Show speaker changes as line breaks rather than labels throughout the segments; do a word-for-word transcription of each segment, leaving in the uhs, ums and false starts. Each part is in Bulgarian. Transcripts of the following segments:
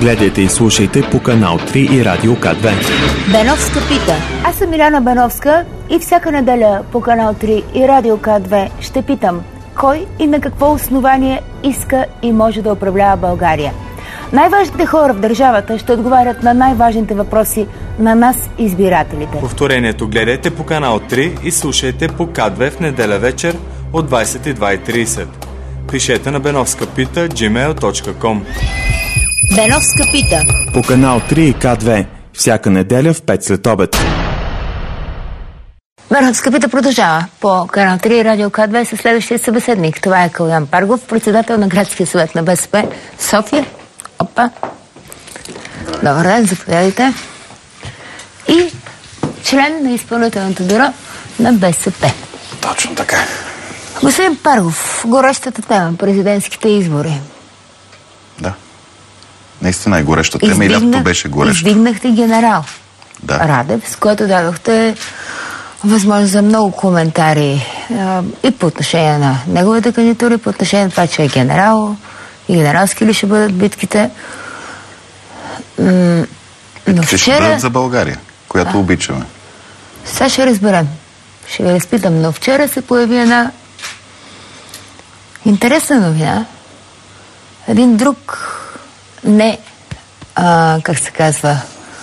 Гледайте и слушайте по канал три и Радио К две.
Беновска пита. Аз съм Миляна Беновска и всяка неделя по канал три и Радио К две ще питам кой и на какво основание иска и може да управлява България. Най-важните хора в държавата ще отговарят на най-важните въпроси на нас, избирателите.
Повторението гледайте по канал три и слушайте по К две в неделя вечер от двадесет и две и тридесет. Пишете на беновска пита джимейл точка ком.
Беновска пита.
По канал три и К две. Всяка неделя в пет след обед.
Беновска пита продължава по канал три и Радио К две със следващия събеседник. Това е Калуян Паргов, председател на Градския съвет на БСП София. Опа. Добър ден, заповядайте. И член на изпълнителното бюро на БСП.
Точно така.
Господин Паргов, горещата тема, президентските избори.
Да. Наистина е гореща тема и лятото беше горещо.
Издигнахте генерал
да.
Радев, с което дадохте възможност за много коментари а, и по отношение на неговата кандидатура, и по отношение на това, че е генерал и генералски ли ще бъдат битките. М- но
битките
вчера...
ще бъдат за България, която а, обичаме.
Сега ще разберем. Ще ви разпитам, но вчера се появи една интересна новина. Един друг не, а, как се казва,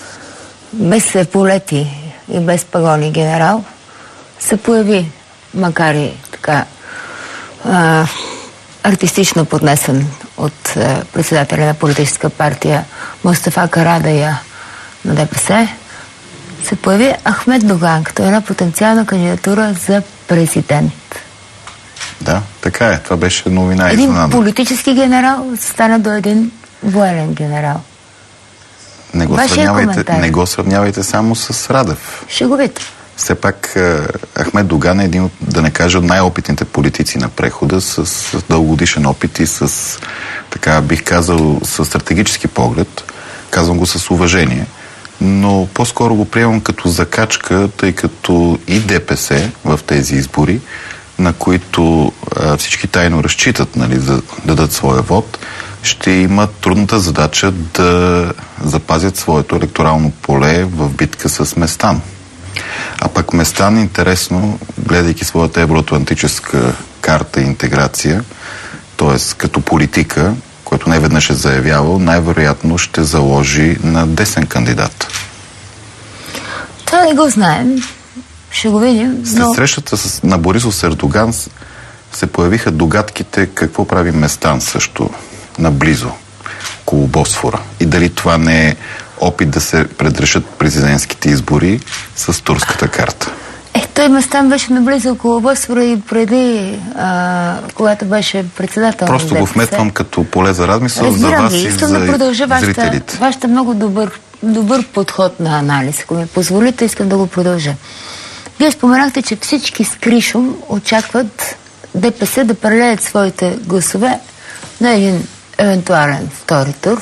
без еполети и без пагони генерал се появи, макар и така а, артистично поднесен от а, председателя на политическа партия Мустафа Карадайъ на ДПС, се появи Ахмед Доган като една потенциална кандидатура за президент.
Да, така е. Това беше новина.
Един
изненада.
политически генерал стана до един военен генерал.
Не го, сравнявайте, не го сравнявайте само с Радев.
Шеговито.
Все пак Ахмед Доган е един от, да не кажа, от най-опитните политици на прехода, с, с дългогодишен опит и с, така бих казал, с стратегически поглед. Казвам го с уважение. Но по-скоро го приемам като закачка, тъй като и ДПС в тези избори, на които а, всички тайно разчитат, нали, да дадат своя вод, ще имат трудната задача да запазят своето електорално поле в битка с Местан. А пък Местан, интересно, гледайки своята евроатлантическа карта и интеграция, т.е. като политика, който не веднъж е заявявал, най-вероятно ще заложи на десен кандидат.
Това не го знаем. Ще го видим. Но...
След срещата с, на Борисов с Ердоган се появиха догадките какво прави Местан също наблизо, около Босфора. И дали това не е опит да се предрешат президентските избори с турската карта.
Е, той Местан беше наблизо около Босфора и преди, а, когато беше председател.
Просто го вметвам като поле за размисъл за вас и за
да продължа
зрителите.
Вашата много добър, добър подход на анализ. Ако ми позволите, искам да го продължа. Вие споменахте, че всички с Кришом очакват ДПС да прелеят своите гласове на един евентуален втори тур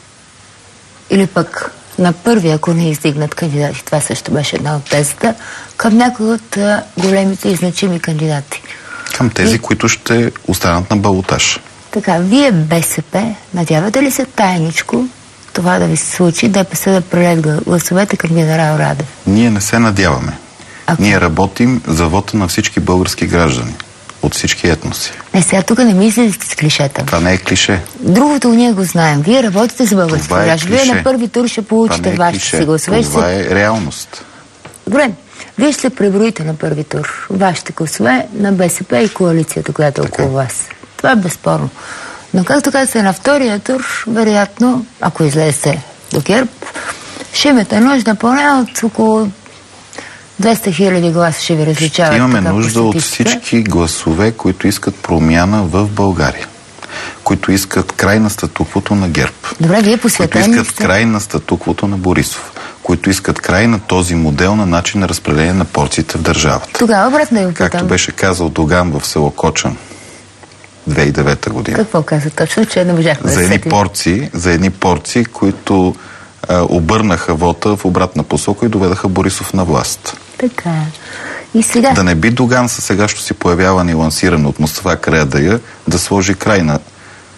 или пък на първи, ако не издигнат кандидати. Това също беше една от тезата, към някои от а, големите и значими кандидати.
Към тези,
и...
които ще останат на балотаж.
Така, вие БСП, надявате ли се тайничко това да ви се случи, ДПС да прелеят гласовете към генерал Радев?
Ние не се надяваме.
Ако...
Ние работим за вота на всички български граждани. От всички етноси.
Не, сега тук не мислите с клишета.
Това не е клише.
Другото ние го знаем. Вие работите за български граждани. Вие на първи тур ще получите
е
вашите си гласове.
Това
ще...
е реалност.
Добре. Вие ще преброите на първи тур вашите гласове на БСП и коалицията, която е около вас. Това е безспорно. Но както казахте, на втория тур, вероятно, ако излезете до ГЕРБ, ще имате нужда поне от около двеста хиляди гласа ще ви различават.
Имаме нужда от всички гласове, които искат промяна в България. Които искат край на статуквото на ГЕРБ.
Добре, вие посветени
които искат край на статуквото на Борисов. Които искат край на този модел на начин на разпределение на порциите в държавата.
Тогава обратно да ви питам.
Както беше казал Доган в село Кочан две хиляди и девета година.
Какво каза точно, че не можахме
за
да
едни
сетим?
порции, за едни порции, които а, обърнаха вота в обратна посока и доведаха Борисов на власт.
Така. И сега...
Да не би Доган със сегащо си появяване и лансиране от Мустафа Карадайъ да сложи край на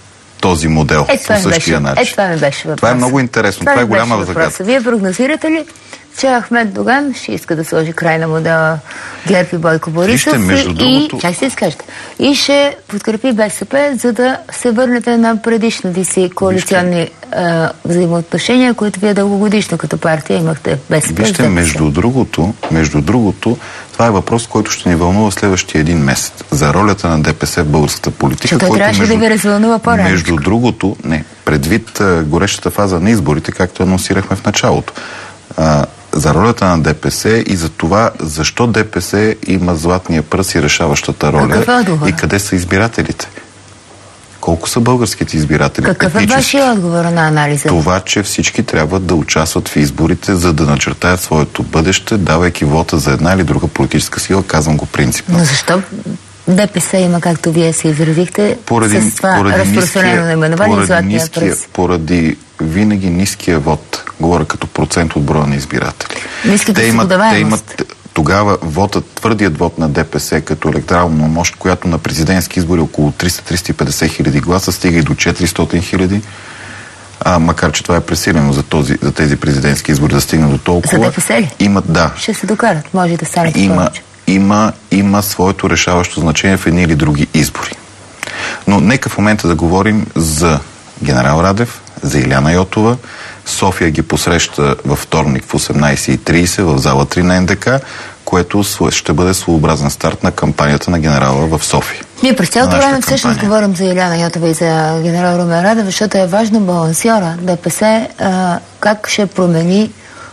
този модел
Е,
по същия
беше,
начин.
Е, това ми беше въпрос.
Това е много интересно. Това, това е голяма загадка.
Вие прогнозирате ли, че Ахмед Доган ще иска да сложи край на модела ГЕРБ и Бойко Борисов?
Вижте, между
и,
другото...
Чак се изкажете. И ще подкрепи БСП, за да се върнете на предишните си коалиционни а, взаимоотношения, които вие дългогодишно като партия имахте БСП.
Вижте, между другото, между другото, това е въпрос, който ще ни вълнува следващия един месец. За ролята на ДПС в българската политика.
Че той трябваше
между,
да ви развълнува по-рано.
Между другото, не, предвид а, горещата фаза на изборите, както анонсирахме в началото. А, за ролята на ДПС и за това, защо ДПС има златния пръс и решаващата роля и къде са избирателите. Колко са българските избиратели?
Какъв е вашия отговор на анализа?
Това, че всички трябва да участват в изборите, за да начертаят своето бъдеще, давайки вота за една или друга политическа сила, казвам го принципно.
Но защо ДПС има, както вие се изразихте,
поради,
с това
поради
разпространено наименование златния пръс?
Поради винаги ниския вод, говоря като процент от броя на избиратели.
Ниската
те имат, те
имат
тогава вотът, твърдият вод на ДПС като електорална мощ, която на президентски избори около триста до триста и петдесет хиляди гласа, стига и до четиристотин хиляди. А, макар че това е пресилено за, този, за тези президентски избори да стигна до толкова.
За ДПС ли?
Имат, да.
Ще се докарат, може да стане
има,
повече.
Има, има своето решаващо значение в едни или други избори. Но нека в момента да говорим за генерал Радев, за Иляна Йотова. София ги посреща във вторник в осемнайсет и трийсет в зала три на Ен Де Ка, което ще бъде своеобразен старт на кампанията на генерала в София.
Ние през цялото време всъщност говорим за Иляна Йотова и за генерал Румен Радев, защото е важно балансьора ДПС а, как ще промени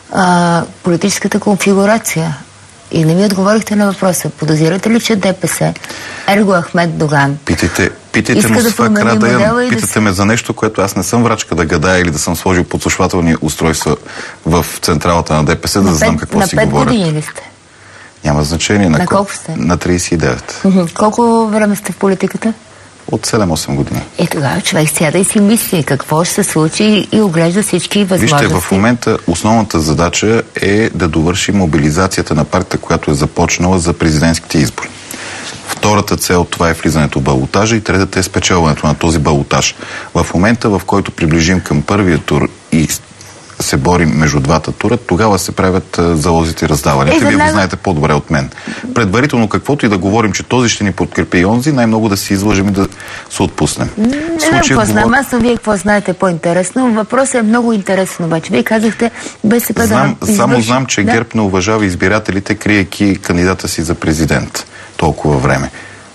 а, политическата конфигурация. И не ми отговорихте на въпроса. Подозирате ли, че ДПС, ерго Ахмед Доган,
Питайте, питайте
иска да промени модела и
питате
да...
ме за нещо, което аз не съм врачка да гадая или да съм сложил подслушвателни устройства в централата на ДПС, да знам какво си говорят.
На пет години ли сте?
Няма значение. На,
на колко сте?
На трийсет и девет.
Колко време сте в политиката?
От седем-осем години.
Е, тогава човек сяда и си мисли какво ще се случи и оглежда всички възможности.
Вижте, в момента основната задача е да довърши мобилизацията на партията, която е започнала за президентските избори. Втората цел това е влизането в балотажа и третата е спечелването на този балотаж. В момента, в който приближим към първия тур и се борим между двата тура, тогава се правят залозите и раздаванията. Е, Вие го знаете по-добре от мен. Предварително каквото и да говорим, че този ще ни подкрепи и онзи, най-много да си излъжем и да се отпуснем.
Не знам какво знам, аз съм вие какво знаете по-интересно. Въпросът е много интересен обаче. Вие казахте БСП
знам,
да...
Само
извърши...
знам, че
да?
ГЕРБ не уважава избирателите, криейки кандидата си за президент толкова време.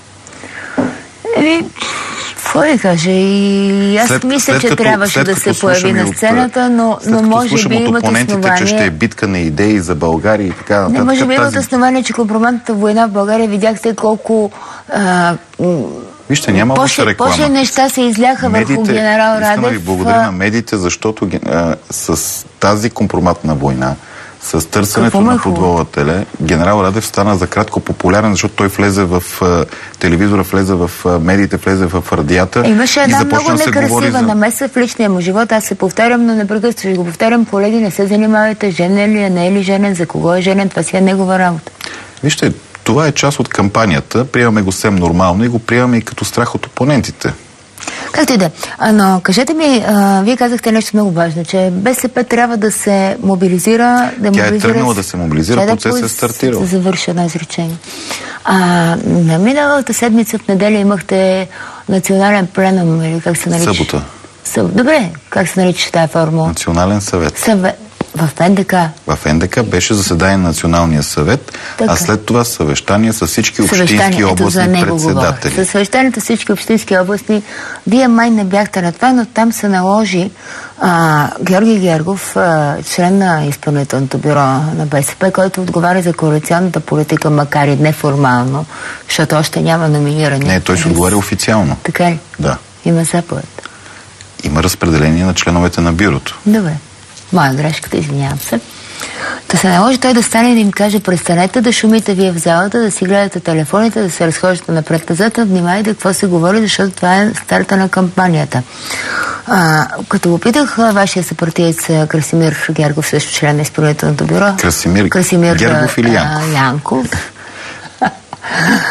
Еми, какво да кажа? И аз
след,
мисля,
след
че
като,
трябваше да се появи на сцената, но, но може би имат основание...
че ще е битка на идеи за България и така нататък.
Не, може би имат основание, че компроматната война в България видяхте колко... А,
Вижте, няма лоша реклама.
После неща се изляха медиите, върху генерал Радев.
Искам да ви благодаря на медиите, защото а, с тази компроматна война, с търсенето на подвола теле, генерал Радев стана за кратко популярен, защото той влезе в а, телевизора, влезе в а, медиите, влезе в радията.
Е, имаше една
и
много
да
некрасива
за...
намеса в личния му живот. Аз се повтарям, но непрекъснато ще го повтарям. Колеги, не се занимавайте, женен ли е, не е ли женен, за кого е женен, това си е негова работа.
Вижте, това е част от кампанията. Приемаме го съвсем нормално и го приемаме и като страх от опонентите.
Както и да. Но кажете ми, а, вие казахте нещо много важно, че БСП трябва да се мобилизира. Да
Тя
мобилизира
е тръгнала да се мобилизира, процесът да е стартирал.
Да завърша едно изречение. А, на миналата седмица в неделя имахте национален пленум, или как се нарича?
Събота.
Съб... Добре, как се нарича тази формула?
Национален съвет.
Съвет. В Ен Де Ка.
В Ен Де Ка беше заседание на Националния съвет,
така.
А след това съвещание с всички общински областни председатели.
С съвещанието с всички общински областни, вие май не бяхте на това, но там се наложи а, Георги Гергов, а, член на изпълнителното бюро на БСП, който отговаря за коалиционната политика, макар и неформално, защото още няма номиниране.
Не, той ще отговаря официално.
Така ли?
Да.
Има заповед.
Има разпределение на членовете на бюрото.
Добре. Моя грешката, извинявам се. Да се наложи той да стане и да им каже: престанете да шумите вие в залата, да си гледате телефоните, да се разхождате напред-назад, внимайте какво се говори, защото това е старта на кампанията. А, като го питах вашия съпартиец Красимир Гергов, също член на изпълнителното бюро.
Красимир,
Красимир
Гергов или Янков?
А, Янков.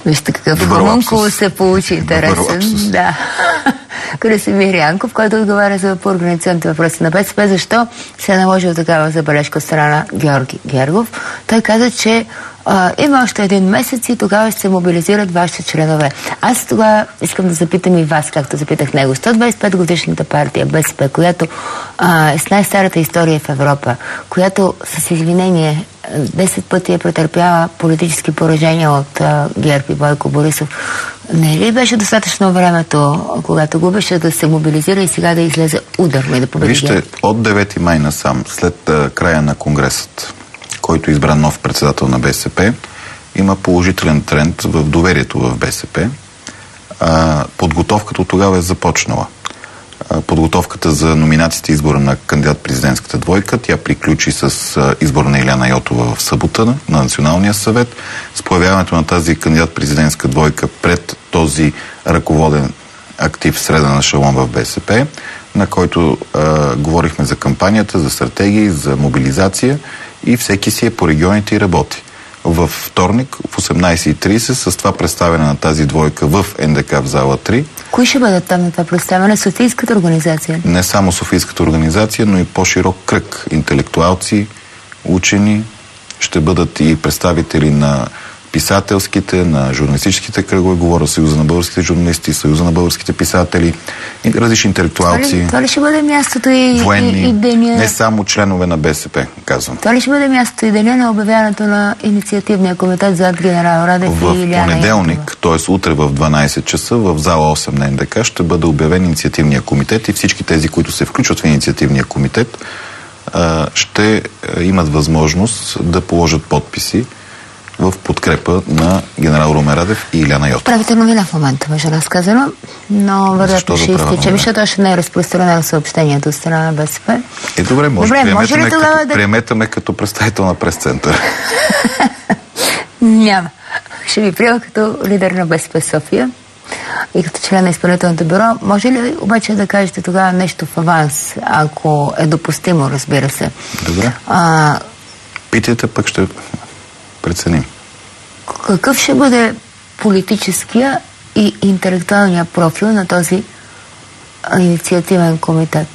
Вижте какъв хомункул се получи интересен. Да. Красимир Янков, който отговаря за по организационните въпроси на БСП, защо се е наложила такава забележка от страна на Георги Гергов. Той каза, че а, има още един месец и тогава ще се мобилизират вашите членове. Аз тогава искам да запитам и вас, както запитах него. сто двадесет и пет годишната партия БСП, която а, е с най-старата история в Европа, която с извинение десет пъти е претърпяла политически поражения от а, ГЕРБ и Бойко Борисов. Не ли беше достатъчно времето, когато губеше, да се мобилизира и сега да излезе ударно и да победи?
Вижте, от девети май насам, след а, края на конгресът, който избра нов председател на БСП, има положителен тренд в доверието в БСП. А, подготовката от тогава е започнала. А, подготовката за номинациите и избора на кандидат-президентската двойка, тя приключи с а, избор на Илияна Йотова в събота на Националния съвет. С появяването на тази кандидат-президентска двойка пред този ръководен актив среден ешелон в БСП, на който а, говорихме за кампанията, за стратегии, за мобилизация, и всеки си е по регионите и работи. Във вторник в осемнадесет и тридесет с това представяне на тази двойка в Ен Де Ка в зала три.
Кои ще бъдат там на това представяне? Софийската организация?
Не само Софийската организация, но и по-широк кръг. Интелектуалци, учени, ще бъдат и представители на писателските, на журналистическите кръгове, говоря Съюза на българските журналисти, Съюза на българските писатели, и различни интелектуалци. Това ли,
това ли ще бъде мястото и,
военни,
и, и деня?
Не само членове на БСП, казвам.
Това ли ще бъде мястото и деня на обявяването на инициативния комитет зад генерал Радев
в
и Илияна
понеделник, т.е. утре в дванадесет часа, в зала осем на Ен Де Ка ще бъде обявен инициативния комитет и всички тези, които се включват в инициативния комитет, ще имат възможност да положат подписи в подкрепа на генерал Румен Радев и Илияна Йотова.
Правите новина в момента, беше разказано, но вероятно ще изтече, защото още не е разпространено съобщението от страна на БСП.
Е, добре, може,
добре,
приемете,
може ли
ме,
тогава
като,
да...
приемете ме като представител на прес-център.
Няма. Ще ви приема като лидер на БСП София и като член на изпълнителното бюро. Може ли обаче да кажете тогава нещо в аванс, ако е допустимо, разбира се?
Добре.
А...
Питайте, пък ще преценим.
Какъв ще бъде политическия и интелектуалния профил на този инициативен комитет?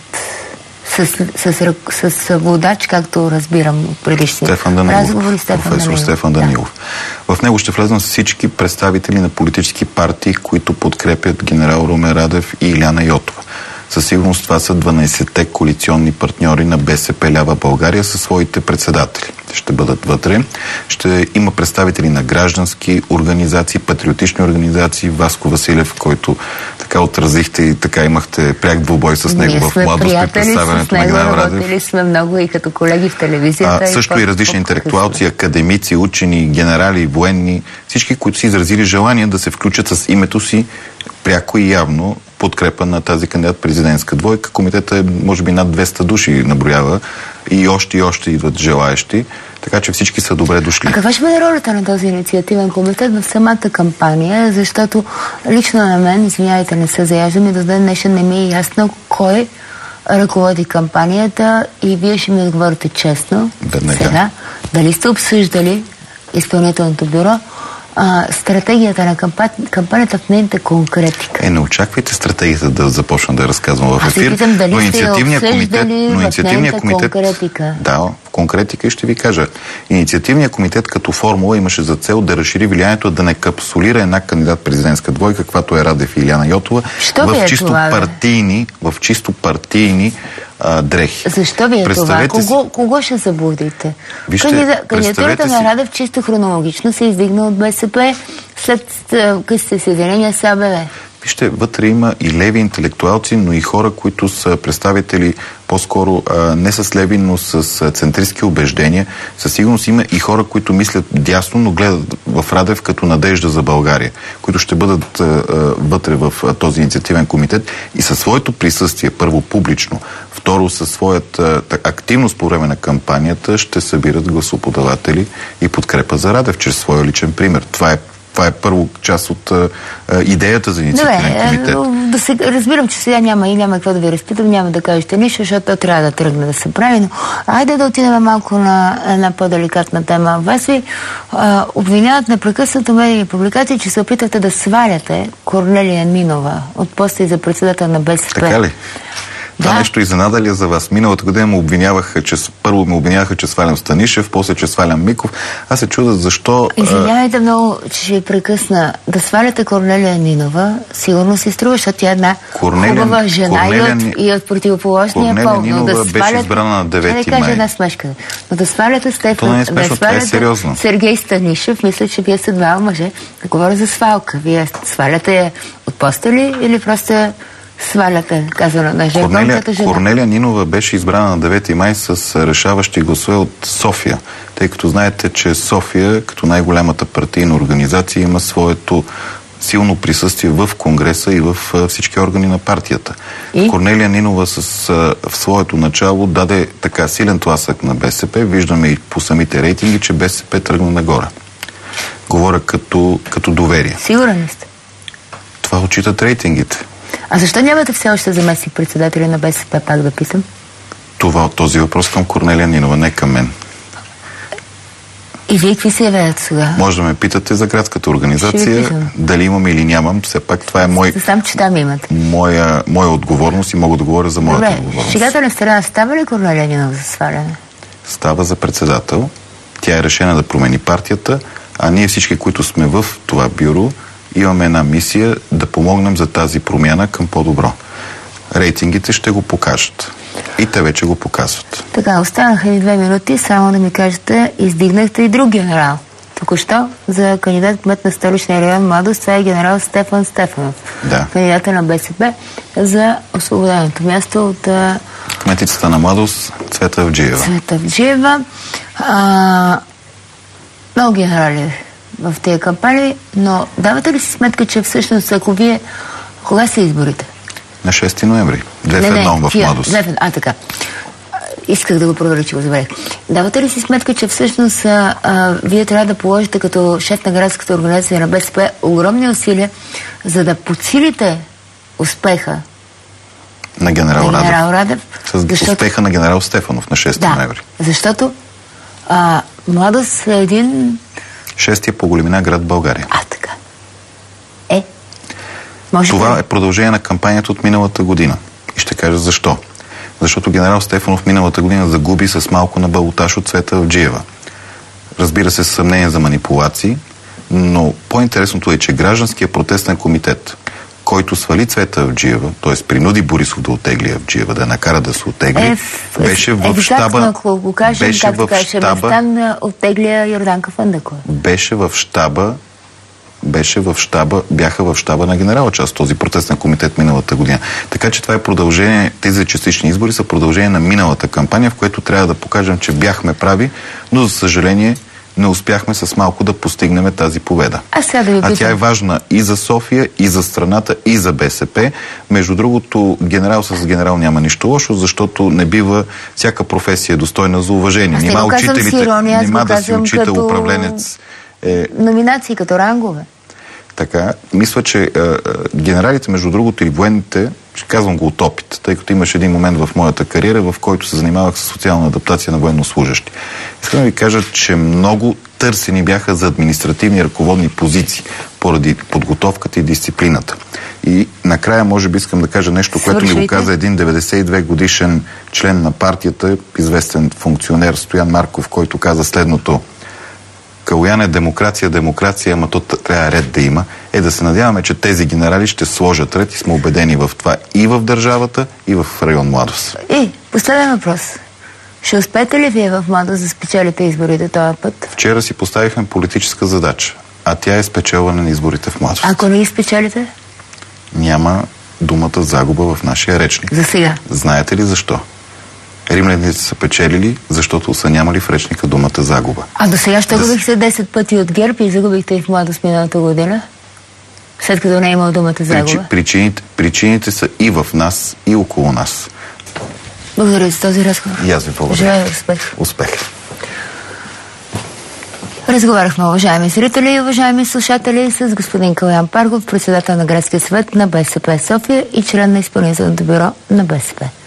С, с, с, с водач, както разбирам от предишния разговори, Стефан
професор
Данилов.
Стефан Данилов. Да. В него ще влезнат всички представители на политически партии, които подкрепят генерал Румен Радев и Илияна Йотова. Със сигурност това са дванадесетте коалиционни партньори на БСП Лява България със своите председатели. Ще бъдат вътре. Ще има представители на граждански организации, патриотични организации. Васко Василев, който така отразихте и така имахте пряк двубой с него
Ние
в младост при представянето на генерал Радев.
Работили сме много и като колеги в телевизията.
А, също и, и различни интелектуалци, академици, учени, генерали, военни, всички, които си изразили желание да се включат с името си пряко и явно подкрепа на тази кандидат-президентска двойка. Комитета е, може би, над двеста души наброява и още и още идват желаещи, така че всички са добре дошли.
А каква ще бъде ролята на този инициативен комитет в самата кампания? Защото лично на мен, извинявайте, не се заяждам и до ден днешен не ми е ясно кой ръководи кампанията и вие ще ми отговорите честно.
Веднага.
Сега, дали сте обсъждали изпълнителното бюро А, стратегията на кампа... кампанията в нейната конкретика.
Е, не очаквайте стратегията да започна да я разказвам в ефир.
Аз питам дали
но инициативният комитет, но инициативният комитет,
конкретика.
Да, в конкретика и ще ви кажа. Инициативният комитет като формула имаше за цел да разшири влиянието, да не капсулира една кандидат-президентска двойка, каквато е Радев и Илияна Йотова,
Що
в
е
чисто
това,
партийни, в чисто партийни а, дрехи.
Защо ви е това? Кого, кого ще заблудите? Кандида... Кандидатурата на Радев чисто хронологично се издигна от БСП след късите съединения с А Б В.
Вижте, вътре има и леви интелектуалци, но и хора, които са представители по-скоро а, не с леви, но с а, центристски убеждения. Със сигурност има и хора, които мислят дясно, но гледат в Радев като надежда за България, които ще бъдат а, а, вътре в а, този инициативен комитет и със своето присъствие, първо публично, второ със своята активност по време на кампанията ще събират гласоподаватели и подкрепа за Радев чрез своя личен пример. Това е Това е първо част от а, идеята за инициативен комитет.
Да се, разбирам, че сега няма и няма какво да ви разпитам, няма да кажете нищо, защото то трябва да тръгне да се прави, но айде да отидем малко на една по-деликатна тема. Вас ви а, обвиняват непрекъснато медийни публикации, че се опитате да сваляте Корнелия Нинова от поста и за председател на БСП.
Така ли? Това да. Нещо изненада ли е за вас? Миналата година му обвиняваха, че първо ме обвиняваха, че свалям Станишев, после, че свалям Миков. Аз се чудя защо...
Извинявайте много, че ще прекъсна. Да сваляте Корнелия Нинова, сигурно си струва, защото тя е една Корнелия, хубава жена Корнелия, и, от, и от противоположния пол.
Корнелия Нинова да сваляте, беше избрана на девети май. Да кажа една смешка.
Но да сваляте Стефан...
То не е смешно, да това е сериозно.
Сергей Станишев, мисля, че вие сте два мъже. Да говоря за свалка. Вие сваляте я от поста ли или просто... сваляте, казано на
Корнелия, Корнелия Нинова беше избрана на девети май с решаващи гласове от София, тъй като знаете, че София, като най-голямата партийна организация, има своето силно присъствие в Конгреса и в всички органи на партията. И? Корнелия Нинова с, в своето начало даде така силен тласък на БСП. Виждаме и по самите рейтинги, че БСП тръгна нагоре. Говоря като, като доверие.
Сигурен ли сте?
Това отчитат рейтингите.
А защо нямате все още заместник председателя на БСП, пак да питам?
Това, този въпрос към Корнелия Нинова, не към мен.
И вие какви се явяват сега?
Може да ме питате за градската организация, дали имам или нямам. Все пак това е мой,
сам, че там имате.
Моя, моя отговорност и мога да говоря за моята
Добре,
отговорност.
Шегата на страна, става ли Корнелия Нинова за сваляне?
Става за председател. Тя е решена да промени партията, а ние всички, които сме в това бюро, имаме една мисия да помогнем за тази промяна към по-добро. Рейтингите ще го покажат. И те вече го показват.
Така, останаха ни две минути, само да ми кажете, издигнахте и друг генерал. Току-що за кандидат кмет на столичния район Младост, това е генерал Стефан Стефанов.
Да.
Кандидата на БСП за освободеното място от...
кметицата на Младост Цвета Авджиева.
Цвета Авджиева. А, много генерали в тези кампании, но давате ли си сметка, че всъщност, ако вие... Кога са изборите?
На шести ноември. Две в едно в Младост.
А, така. Исках да го проверя, че го забравих. Давате ли си сметка, че всъщност а, а, вие трябва да положите като шеф на градската организация на БСП огромни усилия, за да подсилите успеха
на генерал,
на генерал Радев?
Радев с защото... успеха на генерал Стефанов на шести ноември.
Да, защото а, Младост е един...
Шестия по големина град в България.
А, така. Е, може
Това
да...
е продължение на кампанията от миналата година. И ще кажа защо. Защото генерал Стефанов миналата година загуби с малко на балотаж от Цвета Авджиева. Разбира се, съмнение за манипулации, но по-интересното е, че гражданския протестен комитет, който свали Цвета Авджиева, т.е. принуди Борисов да оттегли Авджиева, да я накара да се оттегли,
е,
беше в щаба...
Ако го кажем,
беше
както
в
каже,
щаба...
Местан оттегля Йорданка Фандъкова.
Беше в щаба беше в щаба, бяха в щаба на генерала част, този протестен комитет миналата година. Така че това е продължение, тези частични избори са продължение на миналата кампания, в което трябва да покажем, че бяхме прави, но за съжаление не успяхме с малко да постигнем тази победа.
А, сега да ви
а тя е важна и за София, и за страната, и за БСП. Между другото, генерал с генерал няма нищо лошо, защото не бива всяка професия достойна за уважение.
Нима учителите,
ирония, нима да си учител, като... управленец. Е...
Номинации като рангове.
Така, мисля, че е, е, генералите, между другото, и военните, ще казвам го от опит, тъй като имаше един момент в моята кариера, в който се занимавах с социална адаптация на военнослужащи. Искам да ви кажа, че много търсени бяха за административни ръководни позиции поради подготовката и дисциплината. И накрая, може би, искам да кажа нещо, което ми го каза един деветдесет и две годишен член на партията, известен функционер Стоян Марков, който каза следното: Калоян е демокрация, демокрация, ама то трябва ред да има, е да се надяваме, че тези генерали ще сложат ред и сме убедени в това и в държавата, и в район Младост.
И, последен въпрос. Ще успеете ли вие в Младост да спечелите изборите този път?
Вчера си поставихме политическа задача, а тя е спечелване на изборите в Младост.
Ако не ги спечелите?
Няма думата загуба в нашия речник.
За сега.
Знаете ли защо? Римляните са печелили, защото са нямали в речника думата загуба.
А до сега ще губихте десет пъти от ГЕРБ и загубихте и в Младост миналата година? След като не е имал думата загуба?
Причи, причините, причините са и в нас, и около нас.
Благодаря за този разговор.
И аз ви благодаря.
Желая успех.
Успех.
Разговаряхме, уважаеми зрители и уважаеми слушатели, с господин Калоян Паргов, председател на Градския съвет на БСП София и член на изпълнителното бюро на БСП.